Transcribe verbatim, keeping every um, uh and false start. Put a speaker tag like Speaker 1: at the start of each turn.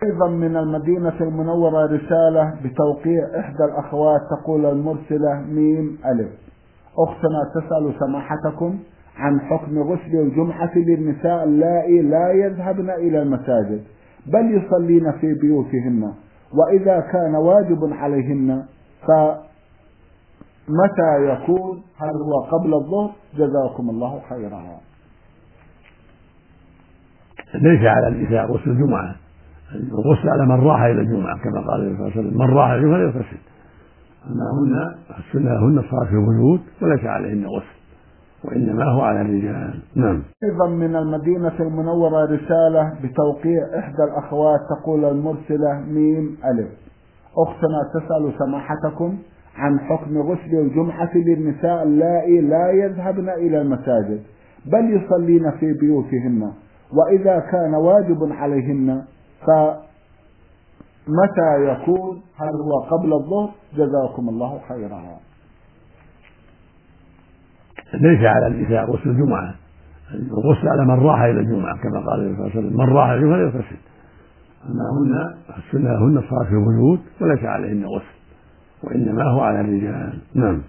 Speaker 1: أيضا من المدينة المنورة رسالة بتوقيع إحدى الأخوات تقول المرسلة ميم ألف: أختنا تسأل سماحتكم عن حكم غسل الجمعة للنساء اللائي لا يذهبن إلى المساجد بل يصلين في بيوتهن، وإذا كان واجب عليهن فمتى يكون؟ هل هو قبل الظهر؟ جزاكم الله خيرا.
Speaker 2: ليس على النساء غسل الجمعة، الغسل على من راح إلى الجمعة كما قال النبي صلى الله عليه وسلم: من راح إلى الجمعة يغتسل. أما هن السنة هن الصلاة في البيوت وليس عليهن غسل، وإنما هو على الرجال. نعم.
Speaker 1: أيضا من المدينة المنورة رسالة بتوقيع إحدى الأخوات تقول المرسلة ميم ألف: أختنا تسأل سماحتكم عن حكم غسل الجمعة للنساء اللائي لا يذهبن إلى المساجد بل يصلين في بيوتهن، وإذا كان واجب عليهن فمتى يكون؟ هل هو قبل الظهر؟ جزاكم الله خيرا.
Speaker 2: ليس على النساء غسل الجمعة، الغسل على من راح إلى الجمعة كما قال النبي صلى الله عليه وسلم: من راح إلى الجمعة يغتسل. أما هن السنة هن الصلاة في البيوت وليس عليهن غسل، وإنما هو على الرجال. نعم.